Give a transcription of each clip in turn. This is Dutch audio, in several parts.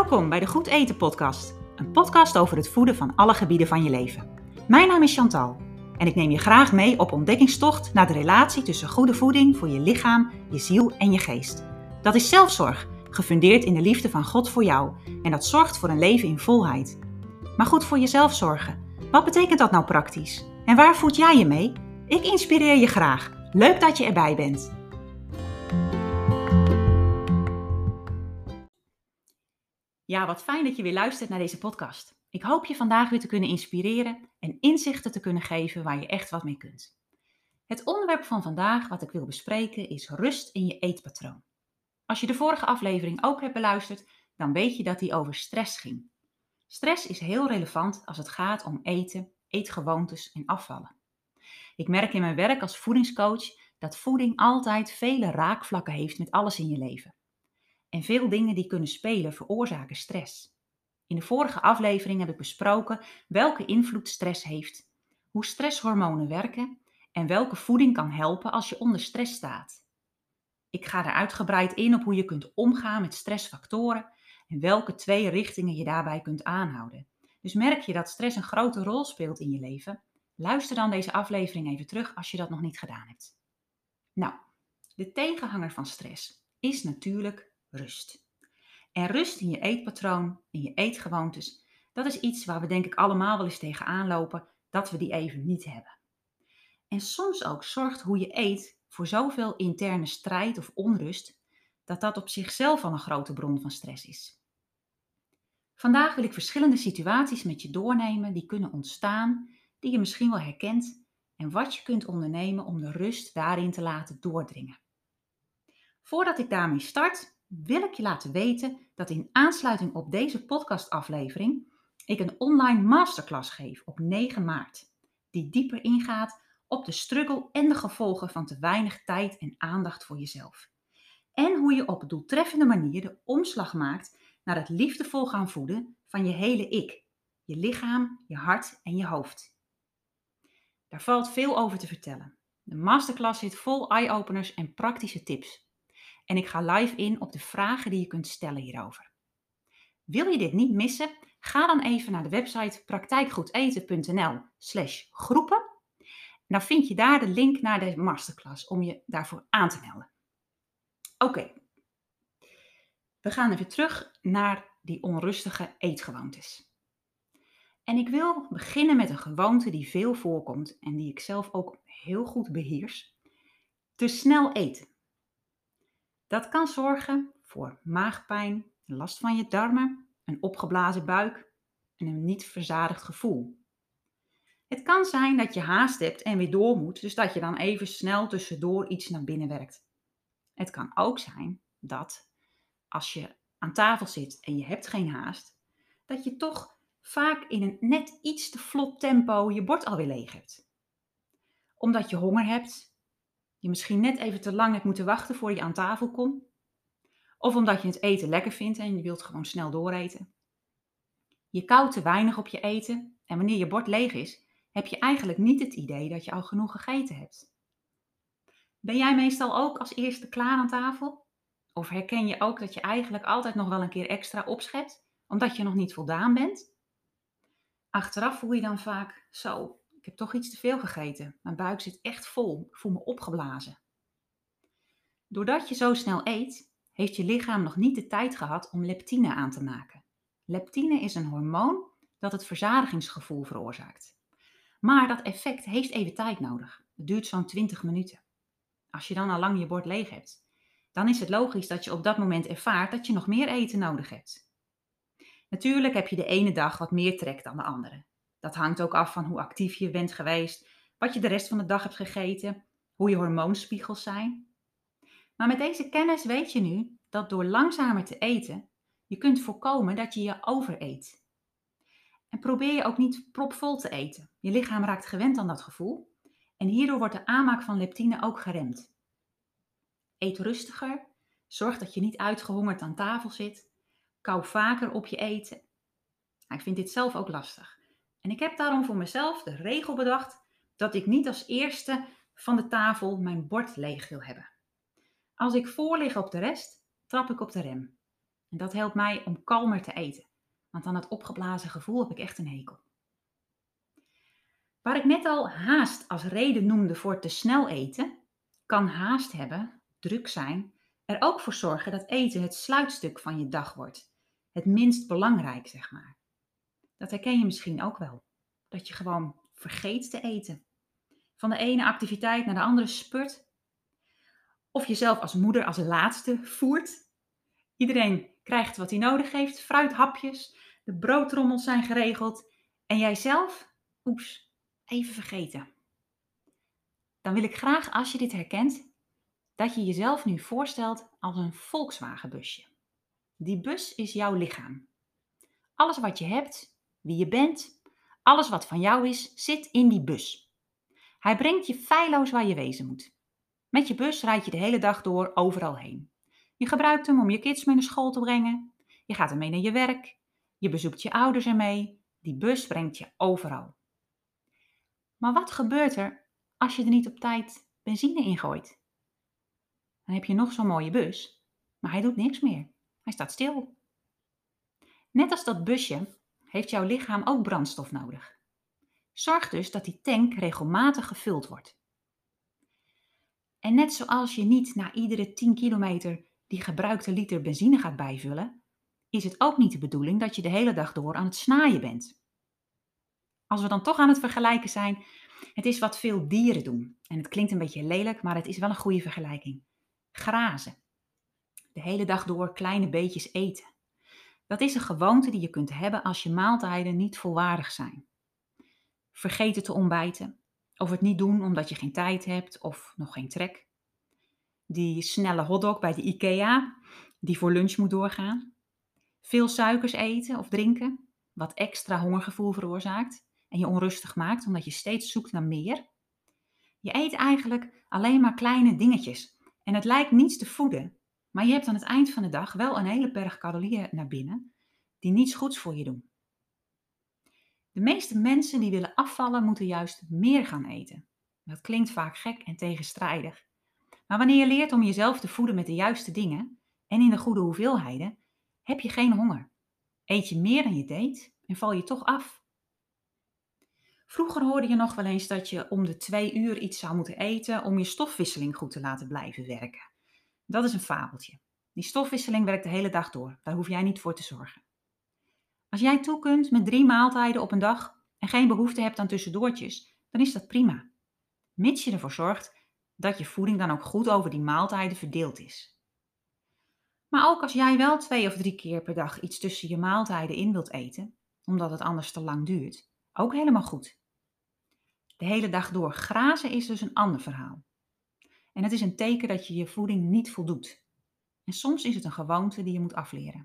Welkom bij de Goed Eten podcast. Een podcast over het voeden van alle gebieden van je leven. Mijn naam is Chantal en ik neem je graag mee op ontdekkingstocht naar de relatie tussen goede voeding voor je lichaam, je ziel en je geest. Dat is zelfzorg, gefundeerd in de liefde van God voor jou en dat zorgt voor een leven in volheid. Maar goed voor jezelf zorgen, wat betekent dat nou praktisch? En waar voed jij je mee? Ik inspireer je graag. Leuk dat je erbij bent. Ja, wat fijn dat je weer luistert naar deze podcast. Ik hoop je vandaag weer te kunnen inspireren en inzichten te kunnen geven waar je echt wat mee kunt. Het onderwerp van vandaag wat ik wil bespreken is rust in je eetpatroon. Als je de vorige aflevering ook hebt beluisterd, dan weet je dat die over stress ging. Stress is heel relevant als het gaat om eten, eetgewoontes en afvallen. Ik merk in mijn werk als voedingscoach dat voeding altijd vele raakvlakken heeft met alles in je leven. En veel dingen die kunnen spelen veroorzaken stress. In de vorige aflevering heb ik besproken welke invloed stress heeft, hoe stresshormonen werken en welke voeding kan helpen als je onder stress staat. Ik ga er uitgebreid in op hoe je kunt omgaan met stressfactoren en welke 2 richtingen je daarbij kunt aanhouden. Dus merk je dat stress een grote rol speelt in je leven? Luister dan deze aflevering even terug als je dat nog niet gedaan hebt. Nou, de tegenhanger van stress is natuurlijk rust. En rust in je eetpatroon, in je eetgewoontes, dat is iets waar we denk ik allemaal wel eens tegenaan lopen, dat we die even niet hebben. En soms ook zorgt hoe je eet voor zoveel interne strijd of onrust, dat dat op zichzelf al een grote bron van stress is. Vandaag wil ik verschillende situaties met je doornemen die kunnen ontstaan, die je misschien wel herkent en wat je kunt ondernemen om de rust daarin te laten doordringen. Voordat ik daarmee start, wil ik je laten weten dat in aansluiting op deze podcastaflevering ik een online masterclass geef op 9 maart, die dieper ingaat op de struggle en de gevolgen van te weinig tijd en aandacht voor jezelf. En hoe je op doeltreffende manier de omslag maakt naar het liefdevol gaan voeden van je hele ik, je lichaam, je hart en je hoofd. Daar valt veel over te vertellen. De masterclass zit vol eye-openers en praktische tips. En ik ga live in op de vragen die je kunt stellen hierover. Wil je dit niet missen? Ga dan even naar de website praktijkgoedeten.nl/groepen. Dan vind je daar de link naar de masterclass om je daarvoor aan te melden. Oké, we gaan even terug naar die onrustige eetgewoontes. En ik wil beginnen met een gewoonte die veel voorkomt en die ik zelf ook heel goed beheers. Te snel eten. Dat kan zorgen voor maagpijn, last van je darmen, een opgeblazen buik en een niet verzadigd gevoel. Het kan zijn dat je haast hebt en weer door moet, dus dat je dan even snel tussendoor iets naar binnen werkt. Het kan ook zijn dat als je aan tafel zit en je hebt geen haast, dat je toch vaak in een net iets te vlot tempo je bord alweer leeg hebt. Omdat je honger hebt, je misschien net even te lang hebt moeten wachten voor je aan tafel komt. Of omdat je het eten lekker vindt en je wilt gewoon snel dooreten. Je koudt te weinig op je eten en wanneer je bord leeg is, heb je eigenlijk niet het idee dat je al genoeg gegeten hebt. Ben jij meestal ook als eerste klaar aan tafel? Of herken je ook dat je eigenlijk altijd nog wel een keer extra opschept, omdat je nog niet voldaan bent? Achteraf voel je dan vaak, zo, ik heb toch iets te veel gegeten. Mijn buik zit echt vol, ik voel me opgeblazen. Doordat je zo snel eet, heeft je lichaam nog niet de tijd gehad om leptine aan te maken. Leptine is een hormoon dat het verzadigingsgevoel veroorzaakt. Maar dat effect heeft even tijd nodig. Het duurt zo'n 20 minuten. Als je dan al lang je bord leeg hebt, dan is het logisch dat je op dat moment ervaart dat je nog meer eten nodig hebt. Natuurlijk heb je de ene dag wat meer trek dan de andere. Dat hangt ook af van hoe actief je bent geweest, wat je de rest van de dag hebt gegeten, hoe je hormoonspiegels zijn. Maar met deze kennis weet je nu dat door langzamer te eten, je kunt voorkomen dat je je overeet. En probeer je ook niet propvol te eten. Je lichaam raakt gewend aan dat gevoel en hierdoor wordt de aanmaak van leptine ook geremd. Eet rustiger, zorg dat je niet uitgehongerd aan tafel zit, kauw vaker op je eten. Ik vind dit zelf ook lastig. En ik heb daarom voor mezelf de regel bedacht dat ik niet als eerste van de tafel mijn bord leeg wil hebben. Als ik voor lig op de rest, trap ik op de rem. En dat helpt mij om kalmer te eten. Want aan het opgeblazen gevoel heb ik echt een hekel. Waar ik net al haast als reden noemde voor te snel eten, kan haast hebben, druk zijn, er ook voor zorgen dat eten het sluitstuk van je dag wordt. Het minst belangrijk, zeg maar. Dat herken je misschien ook wel. Dat je gewoon vergeet te eten. Van de ene activiteit naar de andere spurt. Of jezelf als moeder als laatste voert. Iedereen krijgt wat hij nodig heeft. Fruithapjes, de broodtrommels zijn geregeld. En jijzelf, oeps, even vergeten. Dan wil ik graag, als je dit herkent, dat je jezelf nu voorstelt als een Volkswagenbusje. Die bus is jouw lichaam. Alles wat je hebt, wie je bent, alles wat van jou is, zit in die bus. Hij brengt je feilloos waar je wezen moet. Met je bus rijd je de hele dag door overal heen. Je gebruikt hem om je kids mee naar school te brengen. Je gaat ermee naar je werk. Je bezoekt je ouders ermee. Die bus brengt je overal. Maar wat gebeurt er als je er niet op tijd benzine in gooit? Dan heb je nog zo'n mooie bus, maar hij doet niks meer. Hij staat stil. Net als dat busje heeft jouw lichaam ook brandstof nodig. Zorg dus dat die tank regelmatig gevuld wordt. En net zoals je niet na iedere 10 kilometer die gebruikte liter benzine gaat bijvullen, is het ook niet de bedoeling dat je de hele dag door aan het snaaien bent. Als we dan toch aan het vergelijken zijn, het is wat veel dieren doen. En het klinkt een beetje lelijk, maar het is wel een goede vergelijking. Grazen. De hele dag door kleine beetjes eten. Dat is een gewoonte die je kunt hebben als je maaltijden niet volwaardig zijn. Vergeten te ontbijten, of het niet doen omdat je geen tijd hebt of nog geen trek. Die snelle hotdog bij de IKEA, die voor lunch moet doorgaan. Veel suikers eten of drinken, wat extra hongergevoel veroorzaakt en je onrustig maakt omdat je steeds zoekt naar meer. Je eet eigenlijk alleen maar kleine dingetjes en het lijkt niets te voeden, maar je hebt aan het eind van de dag wel een hele berg calorieën naar binnen die niets goeds voor je doen. De meeste mensen die willen afvallen moeten juist meer gaan eten. Dat klinkt vaak gek en tegenstrijdig. Maar wanneer je leert om jezelf te voeden met de juiste dingen en in de goede hoeveelheden, heb je geen honger. Eet je meer dan je deed en val je toch af. Vroeger hoorde je nog wel eens dat je om de 2 uur iets zou moeten eten om je stofwisseling goed te laten blijven werken. Dat is een fabeltje. Die stofwisseling werkt de hele dag door. Daar hoef jij niet voor te zorgen. Als jij toe kunt met 3 maaltijden op een dag en geen behoefte hebt aan tussendoortjes, dan is dat prima. Mits je ervoor zorgt dat je voeding dan ook goed over die maaltijden verdeeld is. Maar ook als jij wel 2 of 3 keer per dag iets tussen je maaltijden in wilt eten, omdat het anders te lang duurt, ook helemaal goed. De hele dag door grazen is dus een ander verhaal. En het is een teken dat je je voeding niet voldoet. En soms is het een gewoonte die je moet afleren.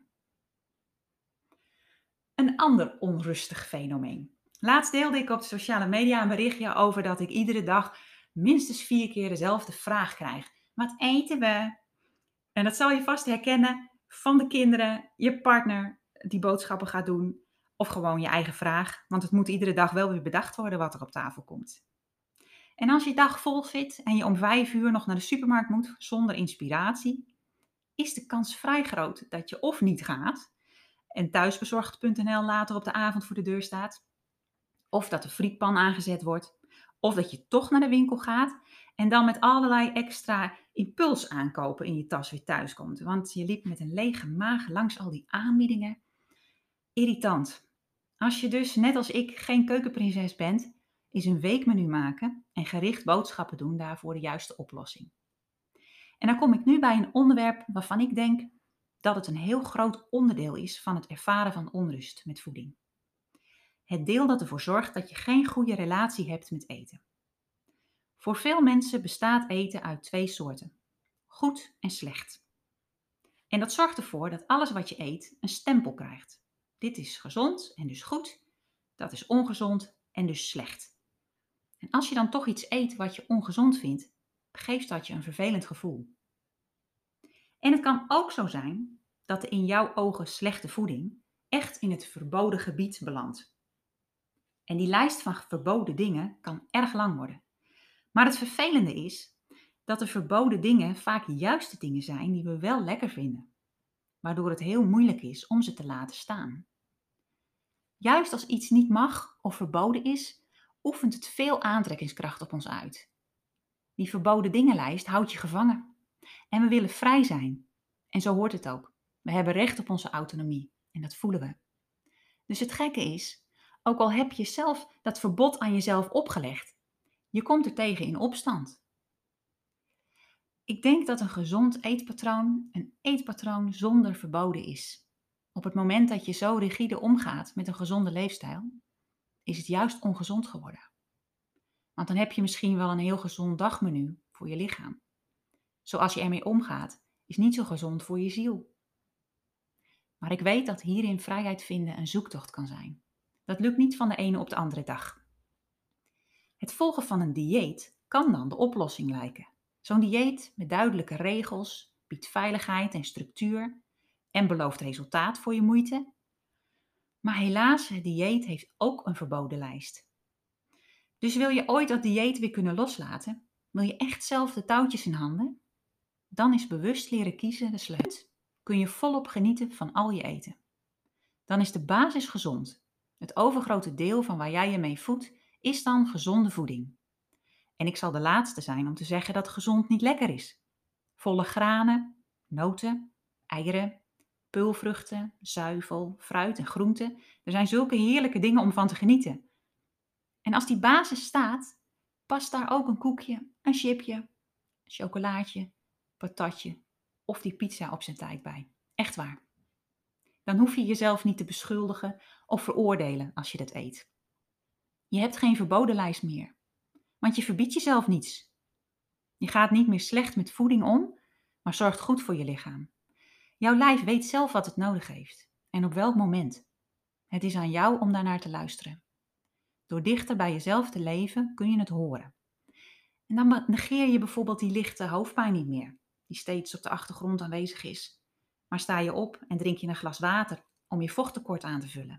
Een ander onrustig fenomeen. Laatst deelde ik op de sociale media een berichtje over dat ik iedere dag minstens 4 keer dezelfde vraag krijg. Wat eten we? En dat zal je vast herkennen van de kinderen, je partner die boodschappen gaat doen of gewoon je eigen vraag. Want het moet iedere dag wel weer bedacht worden wat er op tafel komt. En als je dag vol zit en je om 5 uur nog naar de supermarkt moet zonder inspiratie, is de kans vrij groot dat je of niet gaat en thuisbezorgd.nl later op de avond voor de deur staat, of dat de frietpan aangezet wordt, of dat je toch naar de winkel gaat en dan met allerlei extra impuls aankopen in je tas weer thuis komt. Want je liep met een lege maag langs al die aanbiedingen. Irritant. Als je dus, net als ik, geen keukenprinses bent, is een weekmenu maken en gericht boodschappen doen daarvoor de juiste oplossing. En dan kom ik nu bij een onderwerp waarvan ik denk dat het een heel groot onderdeel is van het ervaren van onrust met voeding. Het deel dat ervoor zorgt dat je geen goede relatie hebt met eten. Voor veel mensen bestaat eten uit 2 soorten: goed en slecht. En dat zorgt ervoor dat alles wat je eet een stempel krijgt. Dit is gezond en dus goed, dat is ongezond en dus slecht. En als je dan toch iets eet wat je ongezond vindt, geeft dat je een vervelend gevoel. En het kan ook zo zijn dat de in jouw ogen slechte voeding echt in het verboden gebied belandt. En die lijst van verboden dingen kan erg lang worden. Maar het vervelende is dat de verboden dingen vaak juist de dingen zijn die we wel lekker vinden. waardoor het heel moeilijk is om ze te laten staan. Juist als iets niet mag of verboden is, oefent het veel aantrekkingskracht op ons uit. Die verboden dingenlijst houdt je gevangen. En we willen vrij zijn. En zo hoort het ook. We hebben recht op onze autonomie. En dat voelen we. Dus het gekke is, ook al heb je zelf dat verbod aan jezelf opgelegd, je komt er tegen in opstand. Ik denk dat een gezond eetpatroon een eetpatroon zonder verboden is. Op het moment dat je zo rigide omgaat met een gezonde leefstijl, is het juist ongezond geworden. Want dan heb je misschien wel een heel gezond dagmenu voor je lichaam. Zoals je ermee omgaat, is niet zo gezond voor je ziel. Maar ik weet dat hierin vrijheid vinden een zoektocht kan zijn. Dat lukt niet van de ene op de andere dag. Het volgen van een dieet kan dan de oplossing lijken. Zo'n dieet met duidelijke regels biedt veiligheid en structuur en belooft resultaat voor je moeite. Maar helaas, het dieet heeft ook een verboden lijst. Dus wil je ooit dat dieet weer kunnen loslaten? Wil je echt zelf de touwtjes in handen? Dan is bewust leren kiezen de sleutel. Kun je volop genieten van al je eten. Dan is de basis gezond. Het overgrote deel van waar jij je mee voedt, is dan gezonde voeding. En ik zal de laatste zijn om te zeggen dat gezond niet lekker is. Volle granen, noten, eieren, peulvruchten, zuivel, fruit en groenten. Er zijn zulke heerlijke dingen om van te genieten. En als die basis staat, past daar ook een koekje, een chipje, een chocolaatje, patatje of die pizza op zijn tijd bij. Echt waar. Dan hoef je jezelf niet te beschuldigen of veroordelen als je dat eet. Je hebt geen verboden lijst meer, want je verbiedt jezelf niets. Je gaat niet meer slecht met voeding om, maar zorgt goed voor je lichaam. Jouw lijf weet zelf wat het nodig heeft en op welk moment. Het is aan jou om daarnaar te luisteren. Door dichter bij jezelf te leven kun je het horen. En dan negeer je bijvoorbeeld die lichte hoofdpijn niet meer, die steeds op de achtergrond aanwezig is. Maar sta je op en drink je een glas water om je vochttekort aan te vullen.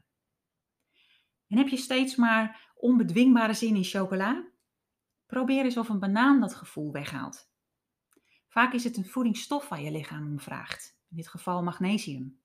En heb je steeds maar onbedwingbare zin in chocola? Probeer eens of een banaan dat gevoel weghaalt. Vaak is het een voedingsstof waar je lichaam om vraagt, in dit geval magnesium.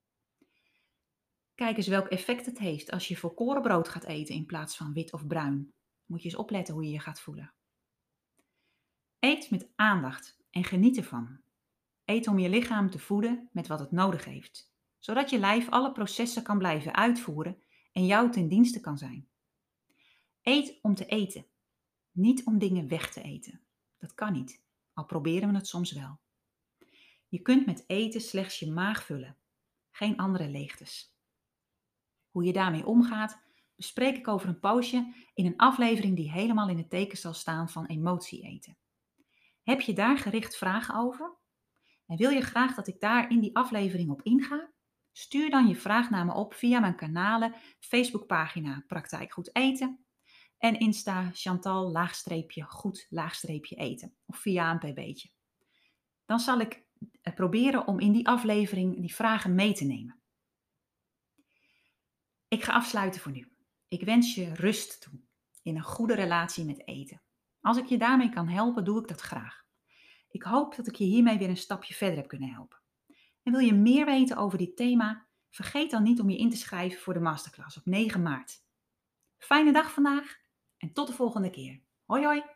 Kijk eens welk effect het heeft als je volkorenbrood gaat eten in plaats van wit of bruin. Moet je eens opletten hoe je je gaat voelen. Eet met aandacht en geniet ervan. Eet om je lichaam te voeden met wat het nodig heeft, zodat je lijf alle processen kan blijven uitvoeren en jou ten dienste kan zijn. Eet om te eten, niet om dingen weg te eten. Dat kan niet, al proberen we het soms wel. Je kunt met eten slechts je maag vullen, geen andere leegtes. Hoe je daarmee omgaat, bespreek ik over een poosje in een aflevering die helemaal in het teken zal staan van emotie eten. Heb je daar gericht vragen over? En wil je graag dat ik daar in die aflevering op inga? Stuur dan je vraag naar me op via mijn kanalen, Facebookpagina Praktijk Goed Eten en Insta Chantal_goed_eten of via een pb'tje. Dan zal ik proberen om in die aflevering die vragen mee te nemen. Ik ga afsluiten voor nu. Ik wens je rust toe in een goede relatie met eten. Als ik je daarmee kan helpen, doe ik dat graag. Ik hoop dat ik je hiermee weer een stapje verder heb kunnen helpen. En wil je meer weten over dit thema? Vergeet dan niet om je in te schrijven voor de masterclass op 9 maart. Fijne dag vandaag en tot de volgende keer. Hoi hoi!